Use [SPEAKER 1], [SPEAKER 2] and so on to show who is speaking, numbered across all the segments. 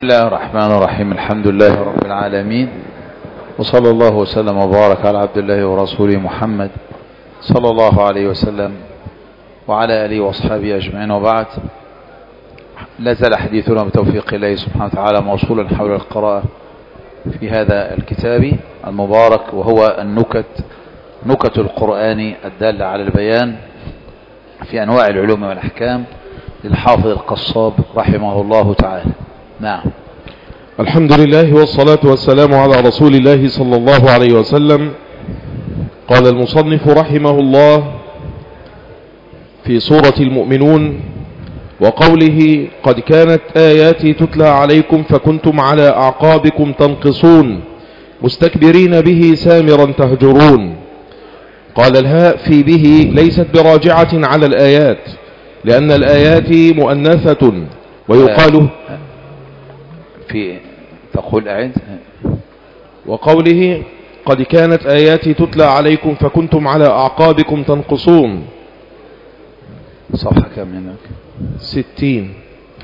[SPEAKER 1] بسم الله الرحمن الرحيم. الحمد لله رب العالمين، وصلى الله وسلم وبارك على عبد الله ورسوله محمد صلى الله عليه وسلم وعلى آله وأصحابه أجمعين، وبعد. لا زال حديثنا بتوفيق الله سبحانه وتعالى موصولا حول القراءة في هذا الكتاب المبارك، وهو نكت القرآن الدالة على البيان في أنواع العلوم والأحكام للحافظ القصاب رحمه الله تعالى. نعم.
[SPEAKER 2] الحمد لله والصلاة والسلام على رسول الله صلى الله عليه وسلم. قال المصنف رحمه الله في سورة المؤمنون وقوله: قد كانت آياتي تتلى عليكم فكنتم على أعقابكم تنقصون مستكبرين به سامرا تهجرون. قال الهاء في به ليست براجعة على الآيات، لأن الآيات مؤنثة، ويقال
[SPEAKER 1] في تقول أعد.
[SPEAKER 2] وقوله: قد كانت آياتي تتلى عليكم فكنتم على أعقابكم تنقصون.
[SPEAKER 1] صفحة كم هناك؟
[SPEAKER 2] 60.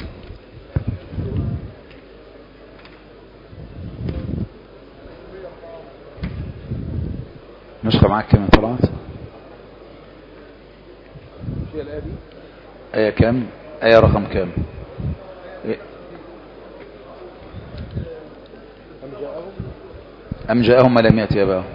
[SPEAKER 1] نسخة معك كم طلعت؟ آية كم؟ آية رقم كم؟ أم جاءهم ما لم يأتي آباءهم.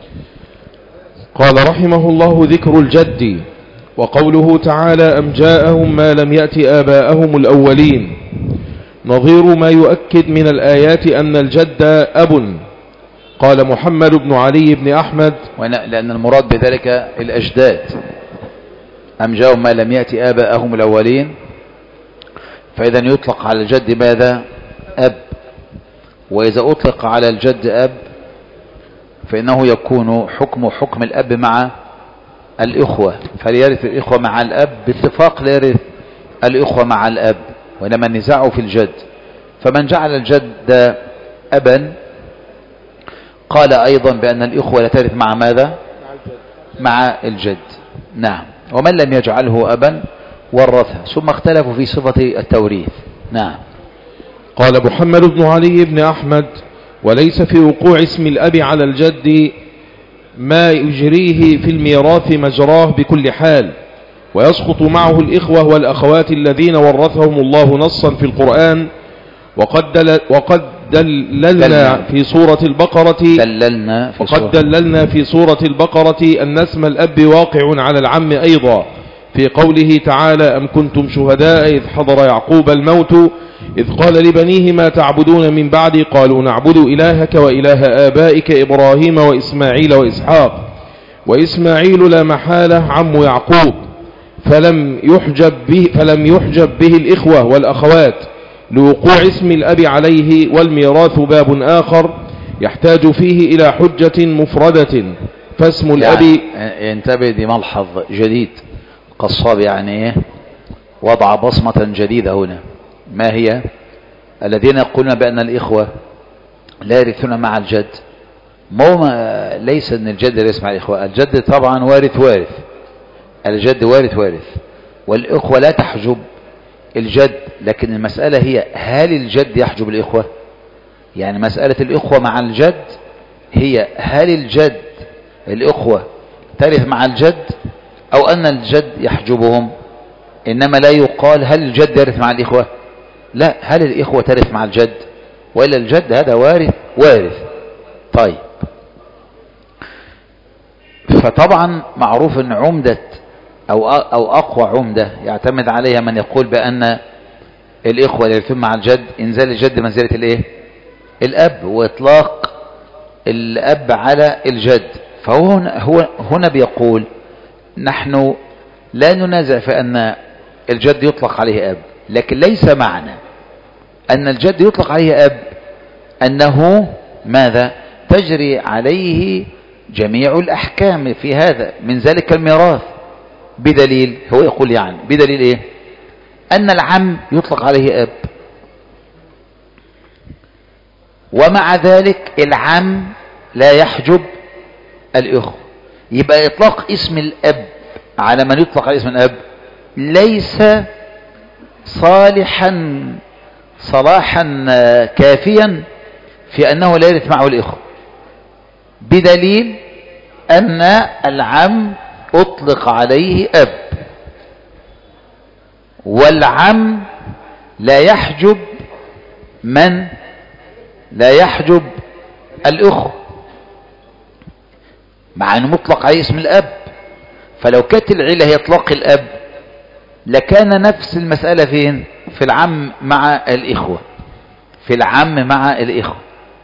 [SPEAKER 2] قال رحمه الله: ذكر الجد. وقوله تعالى: أم جاءهم ما لم يأتي آباءهم الأولين، نظير ما يؤكد من الآيات أن الجد أب. قال محمد بن علي بن أحمد:
[SPEAKER 1] لأن المراد بذلك الأجداد. أم جاءهم ما لم يأتي آباءهم الأولين، فإذا يطلق على الجد ماذا؟ أب. وإذا أطلق على الجد أب فإنه يكون حكم الأب مع الإخوة، فليرث الإخوة مع الأب باتفاق، ليرث الإخوة مع الأب، وإنما النزاع في الجد. فمن جعل الجد أبا قال أيضا بأن الإخوة لا ترث مع ماذا؟ مع الجد. نعم. ومن لم يجعله أبا ورثها، ثم اختلفوا في صفة التوريث. نعم.
[SPEAKER 2] قال محمد بن علي بن أحمد: وليس في وقوع اسم الأب على الجد ما يجريه في الميراث مجراه بكل حال، ويسقط معه الإخوة والأخوات الذين ورثهم الله نصا في القرآن. وقد دللنا في سورة البقرة أن اسم الأب واقع على العم أيضا، في قوله تعالى: أم كنتم شهداء إذ حضر يعقوب الموت إذ قال لبنيه ما تعبدون من بعدي قالوا نعبد إلهك وإله آبائك إبراهيم وإسماعيل وإسحاق. وإسماعيل لا محالة عم يعقوب، فلم يحجب به الإخوة والأخوات لوقوع اسم الأب عليه. والميراث باب آخر يحتاج فيه إلى حجة مفردة، فاسم الأب
[SPEAKER 1] ينتبه. دي ملحظ جديد قصاب، يعني وضع بصمة جديدة هنا. ما هي؟ الذين يقولون بأن الإخوة لا يرثون مع الجد، ليس أن الجد يرث مع الإخوة. الجد طبعا وارث، الجد وارث، والإخوة لا تحجب الجد. لكن المسألة هي: هل الجد يحجب الإخوة؟ يعني مسألة الإخوة مع الجد هي: هل الإخوة ترث مع الجد أو أن الجد يحجبهم؟ إنما لا يقال هل الجد يرث مع الإخوة، لا، هل الإخوة ترث مع الجد؟ وإلا الجد هذا وارث. طيب، فطبعا معروف أن عمدة أو أقوى عمدة يعتمد عليها من يقول بأن الإخوة يرثون مع الجد إنزال الجد منزلة الأب، وإطلاق الأب على الجد. فهو هنا بيقول: نحن لا ننازع في أن الجد يطلق عليه أب، لكن ليس معنى أن الجد يطلق عليه أب أنه ماذا؟ تجري عليه جميع الأحكام في هذا، من ذلك الميراث. بدليل، هو يقول يعني بدليل إيه؟ أن العم يطلق عليه أب، ومع ذلك العم لا يحجب الإخوة. يبقى إطلاق اسم الأب على من يطلق على اسم الأب ليس صالحا صلاحا كافيا في أنه لا يرث معه الإخوة، بدليل أن العم أطلق عليه أب، والعم لا يحجب من؟ لا يحجب الإخوة، مع أنه مطلق عليه اسم الأب. فلو كانت العلة هي إطلاق الأب لكان نفس المسألة فين؟ في العم مع الإخوة، في العم مع الإخوة.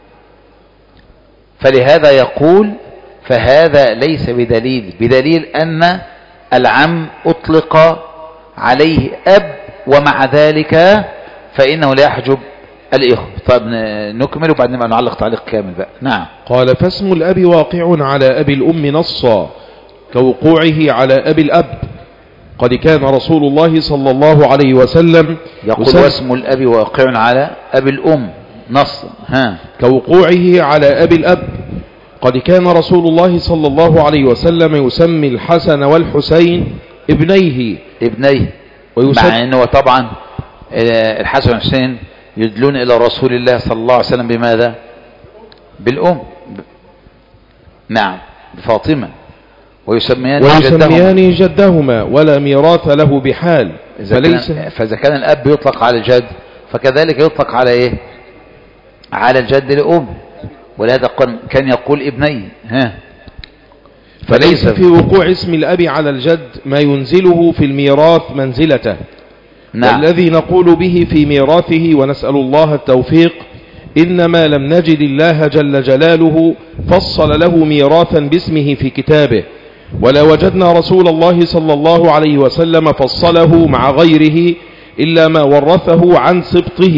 [SPEAKER 1] فلهذا يقول فهذا ليس بدليل أن العم أطلق عليه أب ومع ذلك فإنه لا يحجب الإخوة. طيب نكمل وبعدين نعلق تعليق كامل بقى. نعم.
[SPEAKER 2] قال فاسم الأب واقع على أبي الأم نصا كوقوعه على أبي الأب، قد كان رسول الله صلى الله عليه وسلم
[SPEAKER 1] يقول واسم الأب واقع على أبي الأم نصا
[SPEAKER 2] كوقوعه على أبي الأب، قد كان رسول الله صلى الله عليه وسلم يسمي الحسن والحسين ابنيه مع أنه طبعا
[SPEAKER 1] الحسن والحسين يدلون إلى رسول الله صلى الله عليه وسلم بماذا؟ بالأم. نعم، بفاطمة.
[SPEAKER 2] ويسميان جدهما ولا ميراث له بحال.
[SPEAKER 1] فإذا كان الأب يطلق على الجد فكذلك يطلق على إيه؟ على الجد لأم، ولهذا كان يقول ابني.
[SPEAKER 2] فليس في وقوع اسم الأب على الجد ما ينزله في الميراث منزلته.
[SPEAKER 1] نعم.
[SPEAKER 2] والذي نقول به في ميراثه ونسأل الله التوفيق إنما لم نجد الله جل جلاله فصل له ميراثا باسمه في كتابه، ولا وجدنا رسول الله صلى الله عليه وسلم فصله مع غيره إلا ما ورثه عن سبطه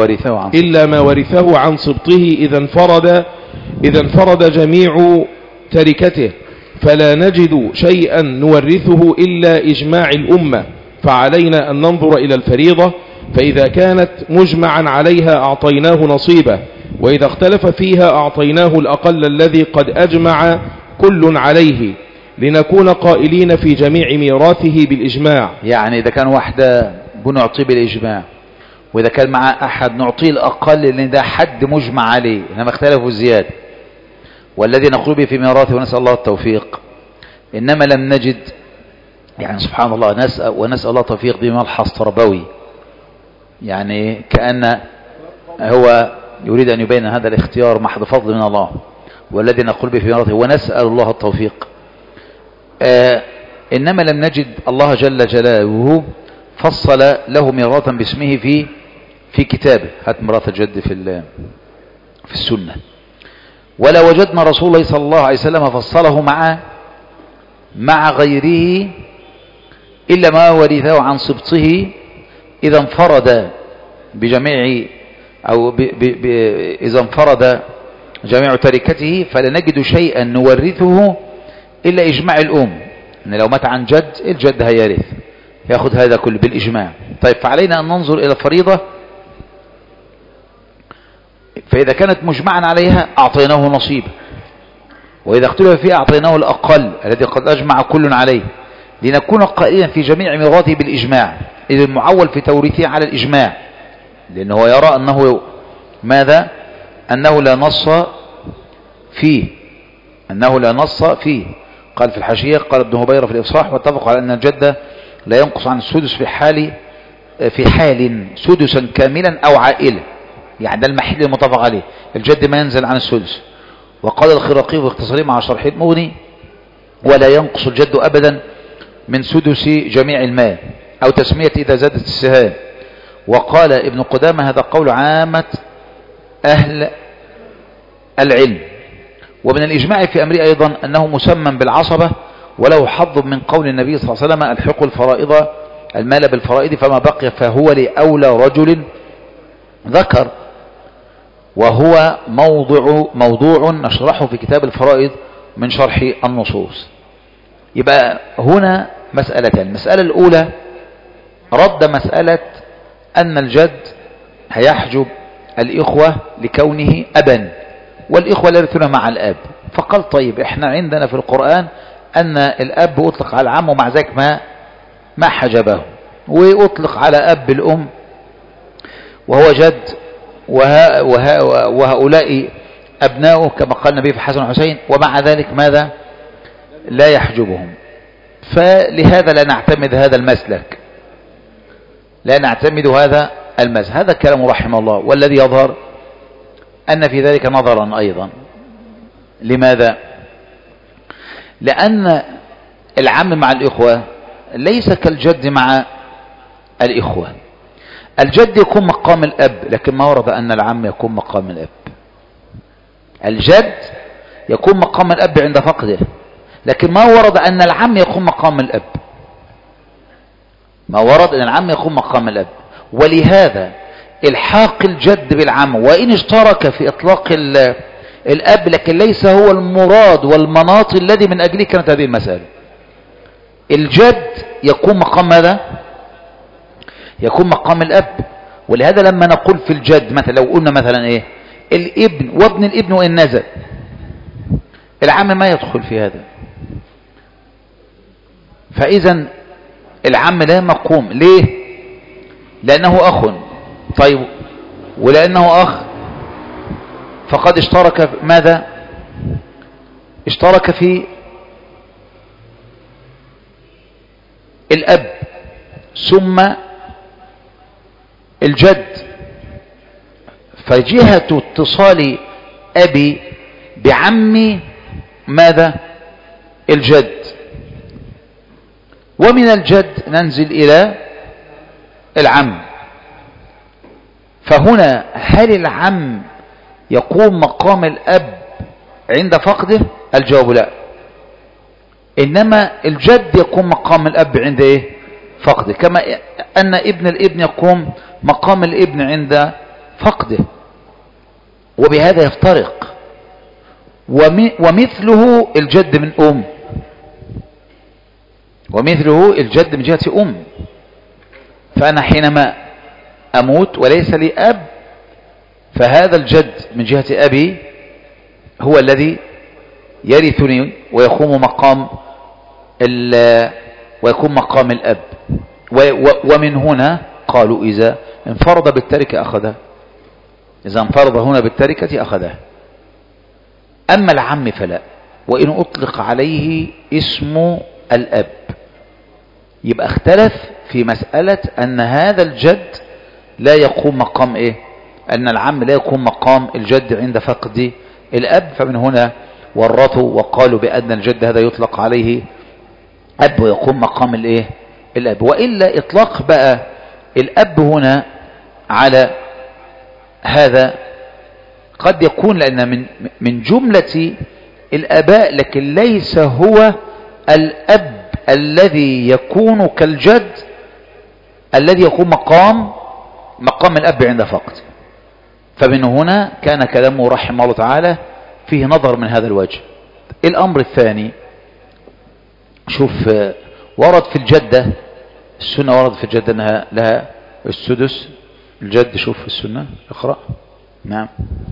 [SPEAKER 2] إذا انفرد جميع تركته، فلا نجد شيئا نورثه إلا إجماع الأمة، فعلينا أن ننظر إلى الفريضة، فإذا كانت مجمعا عليها أعطيناه نصيبه، وإذا اختلف فيها أعطيناه الأقل الذي قد أجمع كل عليه، لنكون قائلين في جميع ميراثه بالإجماع.
[SPEAKER 1] يعني إذا كان واحدة بنعطيه بالإجماع، وإذا كان مع أحد نعطيه الأقل لأن ده حد مجمع عليه، إنما اختلفوا الزيادة. والذي نقول به في ميراثه ونسأل الله التوفيق إنما لم نجد، يعني سبحان الله، ونسأل الله التوفيق دي ملحظ تربوي، يعني كأن هو يريد أن يبين هذا الاختيار محض فضل من الله. والذي نقول به في ميراثه ونسأل الله التوفيق إنما لم نجد الله جل جلاله فصل له ميراثا باسمه في كتابه. هات ميراث الجد في السنة. ولا وجدنا رسول الله صلى الله عليه وسلم فصله مع غيره إلا ما ورثه عن سبطه إذا انفرد بجميع أو إذا انفرد جميع تركته، فلا نجد شيئا نورثه إلا إجماع الأم، إن لو مات عن جد الجد هيرث، يأخذ هذا كله بالإجماع. طيب فعلينا أن ننظر إلى الفريضة، فإذا كانت مجمعا عليها أعطيناه نصيبه، وإذا اختلف فيها أعطيناه الأقل الذي قد أجمع كل عليه، لنكون قائلا في جميع ميراثه بالإجماع، إذ المعول في توريثه على الإجماع، لأنه يرى أنه ماذا؟ أنه لا نص فيه. قال في الحاشية، قال ابن هبيرة في الإفصاح: واتفقوا على أن الجد لا ينقص عن السدس في حال سدسا كاملا أو عائلة، يعني ده المحل المتفق عليه، الجد ما ينزل عن السدس. وقال الخراقي في اختصاره مع شرح المغني: ولا ينقص الجد أبدا من سدس جميع المال أو تسمية إذا زادت السهام. وقال ابن قدامة: هذا قول عامة أهل العلم. ومن الإجماع في أمره أيضا أنه مسمى بالعصبة، وله حظ من قول النبي صلى الله عليه وسلم: الحقوا الفرائض المال بالفرائض فما بقي فهو لأولى رجل ذكر. وهو موضوع نشرحه في كتاب الفرائض من شرح النصوص. يبقى هنا مسألتين: المسألة الأولى رد مسألة أن الجد هيحجب الإخوة لكونه أبا، والإخوة لا يرثون مع الأب. فقال: طيب احنا عندنا في القرآن أن الأب أطلق على العم ومع ذلك ما حجبه، وأطلق على أب الأم وهو جد وهؤلاء أبناؤه كما قال النبي في الحسن والحسين، ومع ذلك ماذا؟ لا يحجبهم. فلهذا لا نعتمد هذا المسلك، لا نعتمد هذا المسلك. هذا كلام رحمه الله. والذي يظهر أن في ذلك نظرا أيضا. لماذا؟ لأن العم مع الإخوة ليس كالجد مع الإخوة. الجد يكون مقام الأب، لكن ما ورد أن العم يكون مقام الأب. الجد يكون مقام الأب عند فقده، لكن ما ورد أن العم يكون مقام الأب. ما ورد أن العم يكون مقام الأب. ولهذا الحاق الجد بالعم وإن اشترك في إطلاق الأب، لكن ليس هو المراد والمناط الذي من أجله كانت هذه المسألة. الجد يكون مقام ماذا؟ يكون مقام الأب. ولهذا لما نقول في الجد مثلا، لو قلنا مثلا إيه الابن وابن الابن وإن نزل، العم ما يدخل في هذا. فإذا العم لا مقوم. ليه؟ لأنه أخ. طيب، ولأنه أخ فقد اشترك ماذا؟ اشترك في الأب ثم الجد. فجهة اتصال أبي بعمي ماذا؟ الجد. ومن الجد ننزل إلى العم. فهنا هل العم يقوم مقام الأب عند فقده؟ الجواب لا. إنما الجد يقوم مقام الأب عند إيه؟ فقده، كما أن ابن الابن يقوم مقام الابن عند فقده. وبهذا يفترق. ومثله الجد من أم، ومثله الجد من جهة أم. فأنا حينما أموت وليس لي أب، فهذا الجد من جهة أبي هو الذي يرثني ويقوم مقام الأب. ومن هنا قالوا إذا انفرد بالتركة أخذه، إذا انفرد هنا بالتركة أخذه. أما العم فلا، وإن أطلق عليه اسم الأب. يبقى اختلف في مسألة أن هذا الجد لا يقوم مقام إيه؟ أن العم لا يقوم مقام الجد عند فقد الأب. فمن هنا ورثوا وقالوا بأن الجد هذا يطلق عليه أب ويقوم مقام الإيه؟ الأب. وإلا إطلاق بقى الأب هنا على هذا قد يكون لأن من جملة الآباء، لكن ليس هو الأب الذي يكون كالجد الذي يكون مقام الأب عند فقد. فمن هنا كان كلامه رحمه الله تعالى فيه نظر من هذا الوجه. الأمر الثاني، شوف ورد في الجدة، السنة ورد في الجدة أنها لها السدس. الجد شوف في السنة، اقرأ. نعم.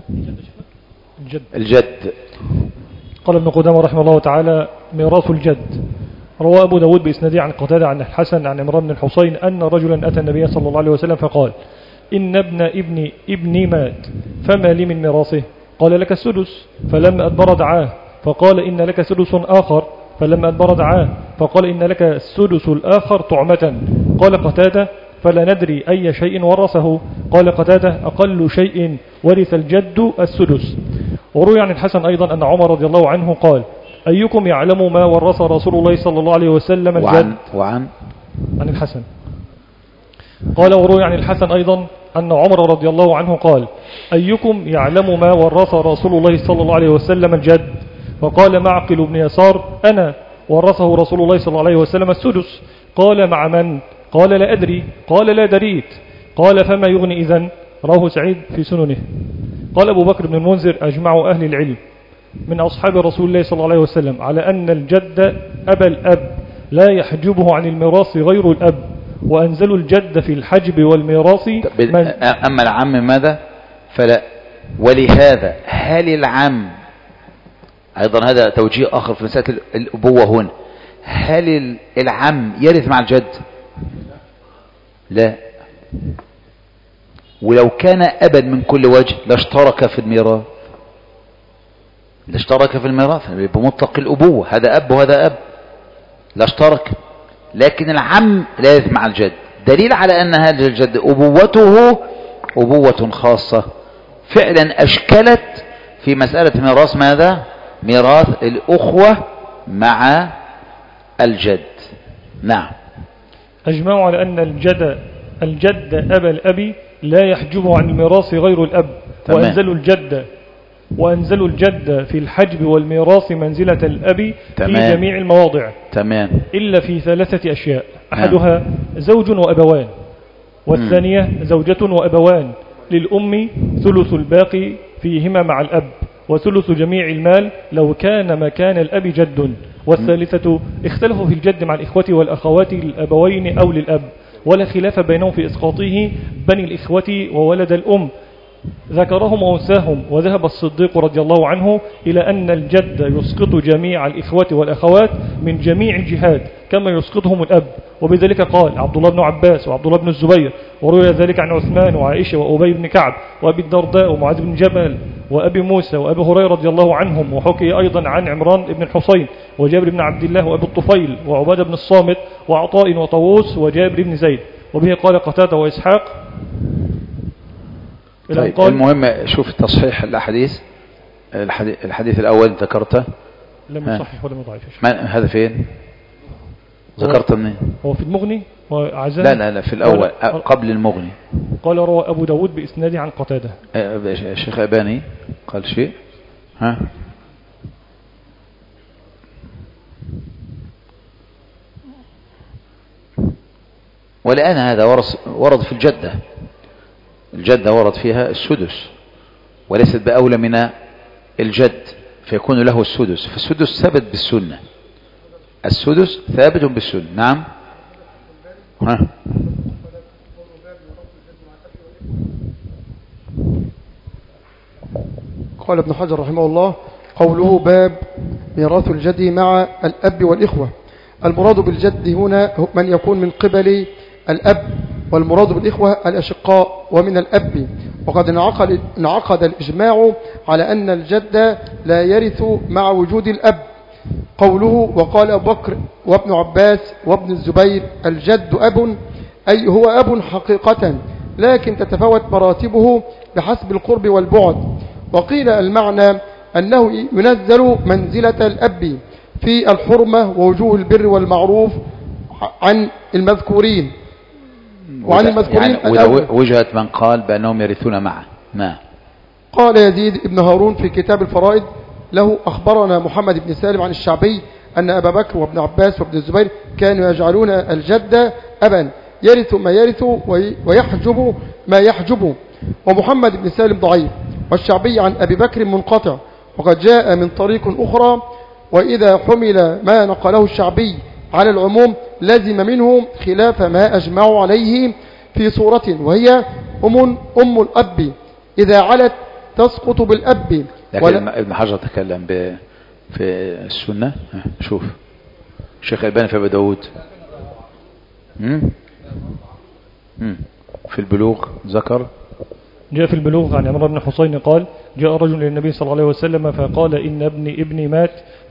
[SPEAKER 1] الجد
[SPEAKER 3] قال ابن قدامة رحمه الله تعالى: ميراث الجد. روى أبو داود بإسناده عن قتادة عن الحسن عن عمران بن الحصين أن رجلا أتى النبي صلى الله عليه وسلم فقال: إن ابن ابني مات، فما لي من ميراثه؟ قال: لك السدس. فلما أدبر دعاه فقال: إن لك سدس آخر. فلما أدبر دعاه فقال: إن لك السدس الآخر طعمة. قال قتادة: فلا ندري أي شيء ورثه. قال قتادة: أقل شيء ورث الجد السدس. وروي عن الحسن أيضا أن عمر رضي الله عنه قال: أيكم يعلم ما ورث رسول الله صلى الله عليه وسلم الجد؟ عن الحسن قال. وروي عن الحسن أيضا أن عمر رضي الله عنه قال: أيكم يعلم ما ورث رسول الله صلى الله عليه وسلم الجد؟ فقال معقل بن يسار: أنا. ورثه رسول الله صلى الله عليه وسلم السدس. قال: مع من؟ قال: لا أدري. قال: لا دريت. قال: فما يغني إذن؟ رواه سعيد في سننه. قال أبو بكر بن المنذر: أجمع أهل العلم من أصحاب رسول الله صلى الله عليه وسلم على أن الجد أبا الأب لا يحجبه عن الميراث غير الأب، وأنزلوا الجد في الحجب والميراث.
[SPEAKER 1] أما العم ماذا؟ فلا. ولهذا هل العم أيضا، هذا توجيه آخر في مسألة الأبوة هنا، هل العم يرث مع الجد؟ لا. ولو كان أبا من كل وجه لاشترك في الميراث، بمطلق الأبوة، هذا أب وهذا أب لاشترك. لكن العم لا يرث مع الجد، دليل على أن هذا الجد أبوته أبوة خاصة فعلا أشكلت في مسألة ميراث ماذا؟ ميراث الأخوة مع الجد. نعم.
[SPEAKER 3] أجمعوا على أن الجد أبا الأب لا يحجبه عن الميراث غير الأب. وأنزلوا الجد في الحجب والميراث منزلة الأب في جميع المواضع.
[SPEAKER 1] تمام.
[SPEAKER 3] إلا في 3 أشياء، أحدها زوج وأبوان، والثانية زوجة وأبوان، للأم ثلث الباقي فيهما مع الأب، وثلث جميع المال لو كان مكان الأب جد. والثالثة اختلفوا في الجد مع الإخوة والأخوات للأبوين أو للأب، ولا خلاف بينهم في إسقاطه بني الإخوة وولد الأم، ذكرهم وأنساهم. وذهب الصديق رضي الله عنه إلى أن الجد يسقط جميع الإخوة والأخوات من جميع الجهات كما يسقطهم الأب، وبذلك قال عبد الله بن عباس وعبد الله بن الزبير، وروي ذلك عن عثمان وعائشة وأبي بن كعب وأبي الدرداء ومعاذ بن جبل وأبي موسى وأبي هريرة رضي الله عنهم. وحكي أيضا عن عمران بن الحصين وجابر بن عبد الله وأبي الطفيل وعبادة بن الصامت وعطاء وطاووس وجابر بن زيد، وبه قال قتادة وإسحاق.
[SPEAKER 1] طيب المهم شوف تصحيح الأحاديث. الحديث الأول ذكرته
[SPEAKER 3] لم يصحح ولا يضعف.
[SPEAKER 1] هذا فين ذكرته منين؟
[SPEAKER 3] هو في المغني وعزام.
[SPEAKER 1] لا في الأول قبل المغني.
[SPEAKER 3] قال روى أبو داود بإسناده عن قتادة.
[SPEAKER 1] الشيخ أباني قال شيء. ولأن هذا ورد في الجدة ورد فيها السدس، وليست بأولى من الجد، فيكون له السدس، فالسدس ثابت بالسنة، السدس ثابت بالسنة. نعم.
[SPEAKER 4] قال ابن حجر رحمه الله: قوله باب ميراث الجد مع الأب والإخوة، المراد بالجد هنا من يكون من قبل الأب، والمراد بالإخوة الأشقاء ومن الأب. وقد انعقد الإجماع على أن الجد لا يرث مع وجود الأب. قوله وقال أبو بكر وابن عباس وابن الزبير: الجد أب، أي هو أب حقيقة، لكن تتفاوت مراتبه بحسب القرب والبعد. وقيل المعنى أنه ينزل منزلة الأب في الحرمة ووجوه البر والمعروف عن المذكورين
[SPEAKER 1] يعني وجهة من قال بأنهم يرثون معه. نعم.
[SPEAKER 4] قال يزيد بن هارون في كتاب الفرائض له: أخبرنا محمد بن سالم عن الشعبي أن أبا بكر وابن عباس وابن الزبير كانوا يجعلون الجد أبا يرث ما يرث ويحجب ما يحجب. ومحمد بن سالم ضعيف، والشعبي عن أبي بكر منقطع، وقد جاء من طريق أخرى. وإذا حمل ما نقله الشعبي على العموم لزم منه خلاف ما أجمعوا عليه في صورة، وهي أم الأب إذا علت تسقط بالأب.
[SPEAKER 1] لكن ابن حجر تكلم في السنة. شوف الشيخ الباني في أبي داود في البلوغ ذكر.
[SPEAKER 3] جاء في البلوغ عن عمران بن حصين قال: جاء رجل للنبي صلى الله عليه وسلم فقال: إن ابني مات،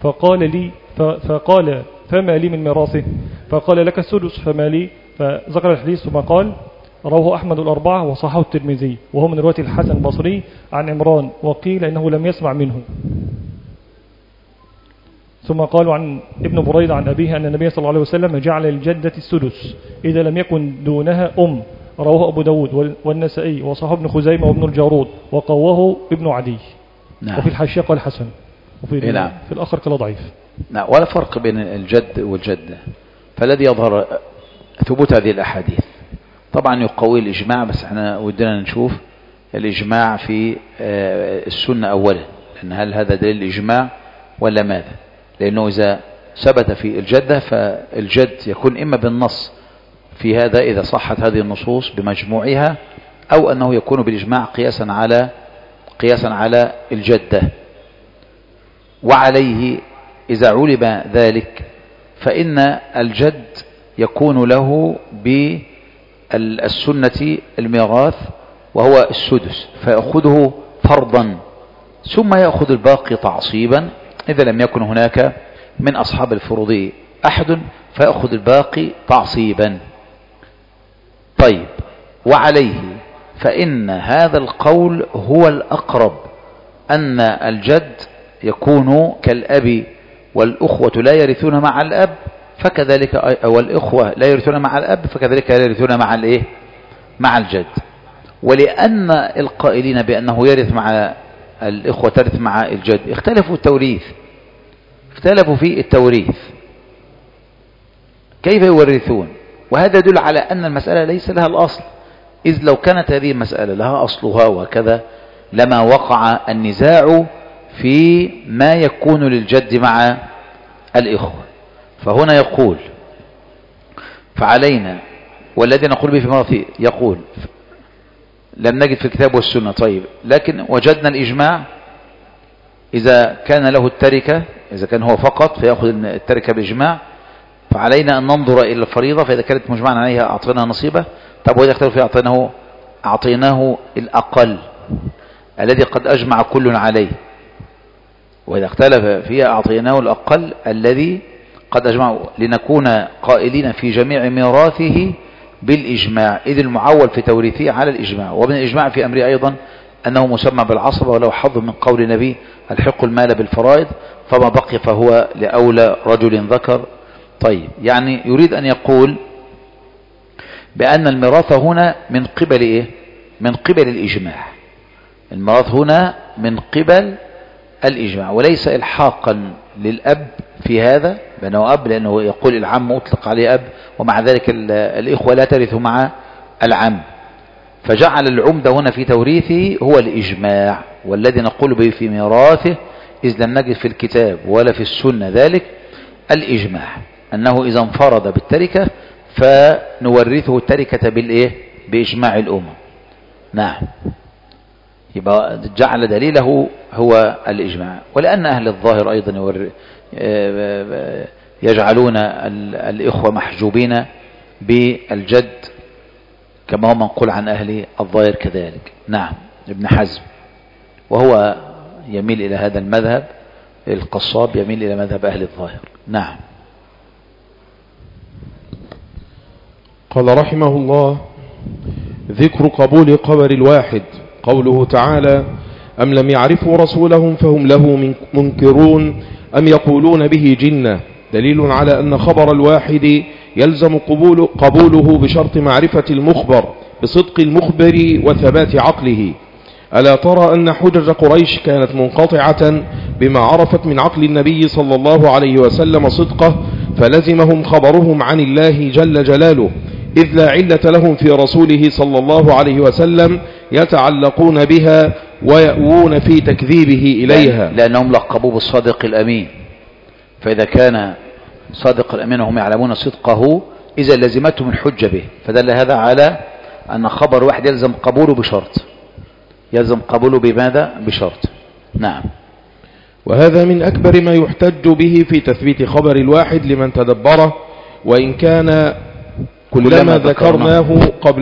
[SPEAKER 3] فقال فما لي من ميراثه؟ فقال: لك السدس. فما لي؟ فذكر الحديث ثم قال: رواه أحمد الأربعة وصححه الترمذي، وهو من رواية الحسن البصري عن عمران، وقيل إنه لم يسمع منه. ثم قالوا عن ابن بريدة عن أبيه أن النبي صلى الله عليه وسلم جعل الجدة السدس إذا لم يكن دونها أم، رواه أبو داود والنسائي وصححه ابن خزيمة وابن الجارود وقواه ابن عدي. نعم. وفي الحاشية قال حسن، وفي نعم. في الآخر قال ضعيف.
[SPEAKER 1] نعم. ولا فرق بين الجد والجدة، فالذي يظهر ثبوت هذه الأحاديث. طبعا يقوي الإجماع، بس احنا ودنا نشوف الإجماع في السنة أولا، لأن هل هذا دليل الإجماع ولا ماذا؟ لأنه إذا ثبت في الجدة فالجد يكون إما بالنص في هذا إذا صحت هذه النصوص بمجموعها، أو أنه يكون بالإجماع قياسا على الجدة. وعليه إذا علم ذلك فإن الجد يكون له بالسنة الميراث وهو السدس، فيأخذه فرضا ثم يأخذ الباقي تعصيبا إذا لم يكن هناك من أصحاب الفروض أحد، فيأخذ الباقي تعصيبا. طيب، وعليه فإن هذا القول هو الأقرب، أن الجد يكون كالأب والأخوة لا يرثون مع الأب، فكذلك والإخوة لا يرثون مع الأب، فكذلك لا يرثون مع الإيه؟ مع الجد. ولأن القائلين بأنه يرث مع الإخوة ترث مع الجد اختلفوا في التوريث كيف يورثون، وهذا يدل على أن المسألة ليس لها الأصل، إذ لو كانت هذه المسألة لها أصلها وكذا لما وقع النزاع في ما يكون للجد مع الإخوة. فهنا يقول فعلينا والذي نقول به في مرضه، يقول لم نجد في الكتاب والسنة. طيب، لكن وجدنا الإجماع إذا كان له التركة، إذا كان هو فقط فيأخذ التركة بالإجماع، فعلينا أن ننظر إلى الفريضة، فإذا كانت مجمعا عليها أعطيناه نصيبه. طب وإذا اختلف فيه أعطيناه الأقل الذي قد أجمع كل عليه، وإذا اختلف فيها أعطيناه الأقل الذي قد أجمع، لنكون قائلين في جميع ميراثه بالإجماع، إذ المعول في توريثه على الإجماع. ومن الإجماع في أمره أيضا أنه مسمى بالعصبة، ولو حظ من قول النبي الحق المال بالفرائض، فما بقي فهو لأولى رجل ذكر. طيب، يعني يريد أن يقول بأن الميراث هنا من قبل إيه؟ من قبل الإجماع. الميراث هنا من قبل الإجماع، وليس إلحاقا للأب في هذا بأنه أب، لأنه يقول العم أطلق عليه أب، ومع ذلك الإخوة لا ترث مع العم، فجعل العمدة هنا في توريثه هو الإجماع، والذي نقول به في ميراثه إذ لم نجد في الكتاب ولا في السنة ذلك الإجماع، أنه إذا انفرد بالتركة فنورثه التركة بالإيه؟ بإجماع الأمة. نعم، يبقى جعل دليله هو الإجماع. ولأن أهل الظاهر أيضا يجعلون الإخوة محجوبين بالجد كما هو منقول عن أهل الظاهر كذلك. نعم، ابن حزم وهو يميل إلى هذا المذهب، القصاب يميل إلى مذهب أهل الظاهر. نعم.
[SPEAKER 2] قال رحمه الله: ذكر قبول خبر الواحد. قوله تعالى: أم لم يعرفوا رسولهم فهم له منكرون أم يقولون به جنة، دليل على أن خبر الواحد يلزم قبوله بشرط معرفة المخبر بصدق المخبر وثبات عقله. ألا ترى أن حجج قريش كانت منقطعة بما عرفت من عقل النبي صلى الله عليه وسلم صدقه، فلزمهم خبرهم عن الله جل جلاله، إذ لا علة لهم في رسوله صلى الله عليه وسلم يتعلقون بها ويأوون في تكذيبه إليها،
[SPEAKER 1] لأنهم لقبوه بالصادق الأمين، فإذا كان صادق الأمين وهم يعلمون صدقه إذا لزمتهم الحجة به، فدل هذا على أن خبر واحد يلزم قبوله بشرط، يلزم قبوله بماذا؟ بشرط. نعم.
[SPEAKER 2] وهذا من أكبر ما يحتج به في تثبيت خبر الواحد لمن تدبره، وإن كان كلما ذكرناه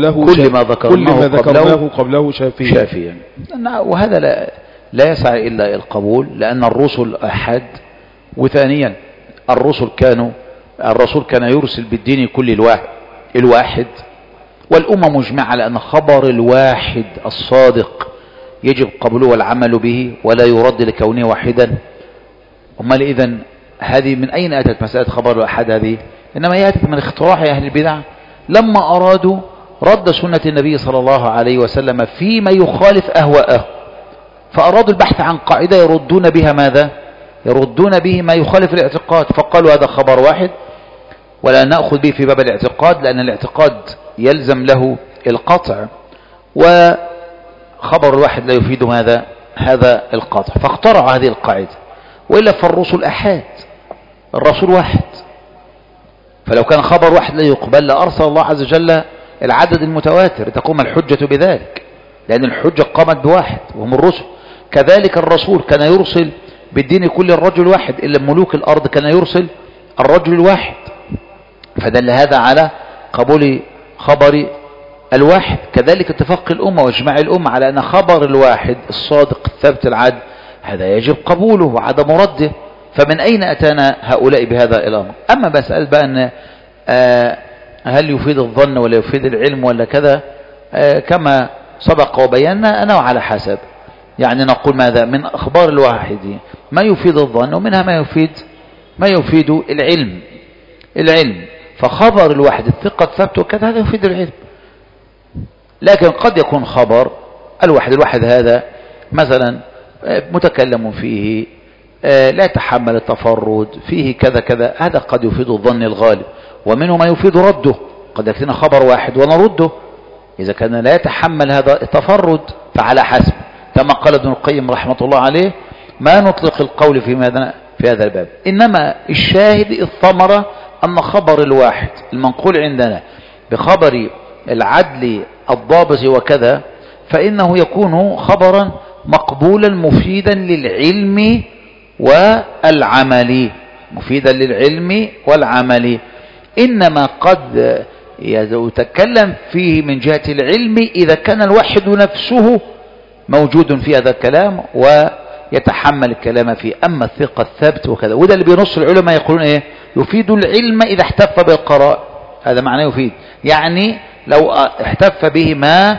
[SPEAKER 2] قبله شافيا.
[SPEAKER 1] وهذا لا يسعى إلا القبول، لأن الرسل أحد، وثانيا الرسول كان يرسل بالدين كل الواحد، والأمة مجمعة على أن خبر الواحد الصادق يجب قبوله والعمل به ولا يرد لكونه واحدا. أمال إذن هذه من أين أتت مسألة خبر الواحد هذه؟ إنما يأتي من اختراع أهل البدع لما أرادوا رد سنة النبي صلى الله عليه وسلم فيما يخالف أهواءه، فأرادوا البحث عن قاعدة يردون بها ماذا؟ يردون به ما يخالف الاعتقاد، فقالوا هذا خبر واحد ولا نأخذ به في باب الاعتقاد، لأن الاعتقاد يلزم له القطع، وخبر الواحد لا يفيد هذا القطع، فاخترعوا هذه القاعدة. وإلا فالرسل أحد، الرسول واحد، فلو كان خبر واحد لا يقبل لأرسل الله عز وجل العدد المتواتر تقوم الحجة بذلك، لأن الحجة قامت بواحد وهم الرسل. كذلك الرسول كان يرسل بالدين كل الرجل واحد، إلا ملوك الأرض كان يرسل الرجل الواحد، فدل هذا على قبول خبر الواحد، كذلك اتفاق الأمة واجماع الأمة على أن خبر الواحد الصادق الثابت العدل هذا يجب قبوله وعدم رده. فمن أين أتانا هؤلاء بهذا الأمر؟ أما مسألة بقى أن هل يفيد الظن ولا يفيد العلم ولا كذا، كما سبق وبينا أنا وعلى حسب، يعني نقول ماذا من أخبار الواحد ما يفيد الظن ومنها ما يفيد العلم. فخبر الواحد الثقة الثبت وكذا هذا يفيد العلم. لكن قد يكون خبر الواحد هذا مثلا متكلم فيه لا يتحمل التفرد فيه كذا هذا قد يفيد الظن الغالب، ومنه ما يفيد رده. قد يكون خبر واحد ونرده إذا كان لا يتحمل هذا التفرد، فعلى حسب، كما قال ابن القيم رحمة الله عليه ما نطلق القول في هذا الباب. إنما الشاهد الثمرة أن خبر الواحد المنقول عندنا بخبر العدل الضابط وكذا فإنه يكون خبرا مقبولا مفيدا للعلم والعمل. إنما قد يتكلم فيه من جهة العلم إذا كان الواحد نفسه موجود في هذا الكلام ويتحمل الكلام فيه. أما الثقة الثابت وكذا، وده اللي بينص العلماء يقولون إيه؟ يفيد العلم إذا احتف بالقراء. هذا معناه يفيد، يعني لو احتف به ما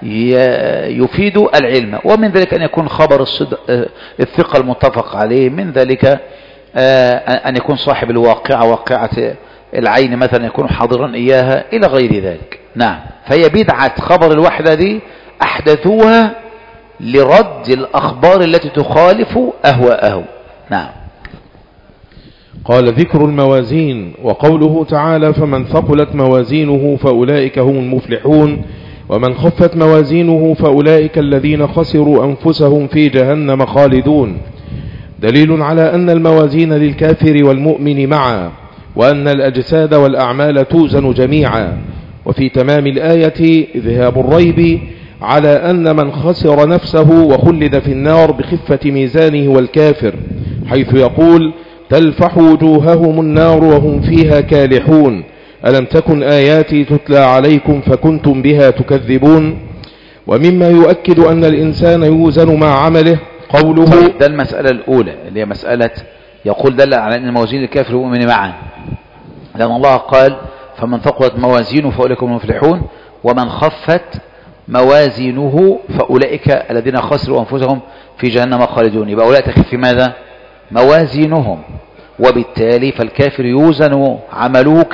[SPEAKER 1] يفيد العلم. ومن ذلك أن يكون خبر الثقة المتفق عليه، من ذلك أن يكون صاحب الواقعة واقعة العين مثلا يكون حاضرا إياها إلى غير ذلك. نعم، فهي بدعة خبر الوحدة دي أحدثوها لرد الأخبار التي تخالف أهواءهم. نعم.
[SPEAKER 2] قال ذكر الموازين، وقوله تعالى فمن ثقلت موازينه فأولئك هم المفلحون ومن خفت موازينه فأولئك الذين خسروا أنفسهم في جهنم خالدون، دليل على أن الموازين للكافر والمؤمن معا، وأن الأجساد والأعمال توزن جميعا. وفي تمام الآية ذهاب الريب على أن من خسر نفسه وخلد في النار بخفة ميزانه والكافر، حيث يقول تلفح وجوههم النار وهم فيها كالحون، ألم تكن آياتي تتلى عليكم فكنتم بها تكذبون. ومما يؤكد أن الإنسان يوزن مع عمله قوله
[SPEAKER 1] ده المسألة الأولى اللي هي مسألة يقول دل على أن موازين الكافر والمؤمن معا، لأن الله قال فمن ثقلت موازينه فأولئك هم المفلحون ومن خفت موازينه فأولئك الذين خسروا أنفسهم في جهنم خالدون. يبقى أولئك تخف ماذا؟ موازينهم، وبالتالي فالكافر يوزن عمله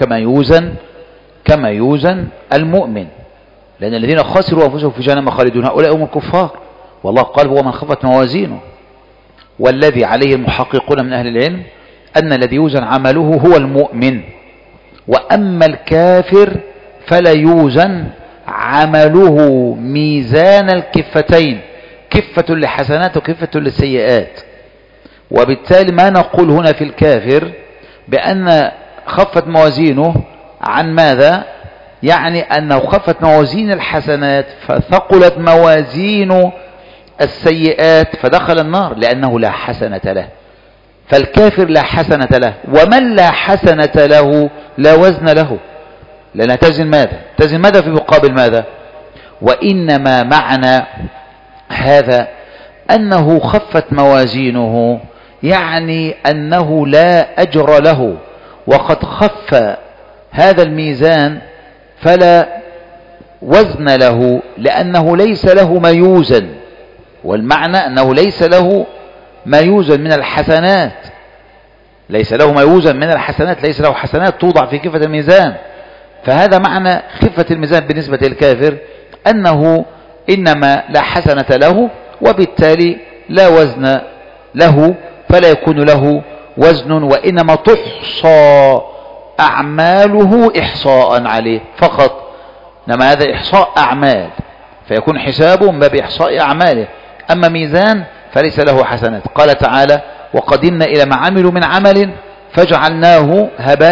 [SPEAKER 1] كما يوزن المؤمن، لأن الذين خسروا أنفسهم في جهنم خالدون هؤلاء هم الكفار. والله قال هو من خفت موازينه، والذي عليه المحققون من أهل العلم أن الذي يوزن عمله هو المؤمن، وأما الكافر فلا يوزن عمله ميزان الكفتين، كفة لحسنات وكفة للسيئات. وبالتالي ما نقول هنا في الكافر بأن خفت موازينه عن ماذا؟ يعني أنه خفت موازين الحسنات فثقلت موازين السيئات فدخل النار لأنه لا حسنة له. فالكافر لا حسنة له، ومن لا حسنة له لا وزن له، لأنها تزن ماذا؟ تزن ماذا في مقابل ماذا؟ وإنما معنى هذا أنه خفت موازينه يعني أنه لا أجر له، وقد خف هذا الميزان فلا وزن له لأنه ليس له ما يوزن. والمعنى أنه ليس له ما يوزن من الحسنات، ليس له ما يوزن من الحسنات، ليس له حسنات توضع في كفة الميزان. فهذا معنى خفة الميزان بالنسبة للكافر، أنه إنما لا حسنة له وبالتالي لا وزن له، فلا يكون له وزن، وإنما تحصى أعماله إحصاء عليه فقط. إنما هذا إحصاء أعمال فيكون حسابه من باب إحصاء أعماله، أما ميزان فليس له حسنات. قال تعالى وقدمنا إلى ما عملوا من عمل فجعلناه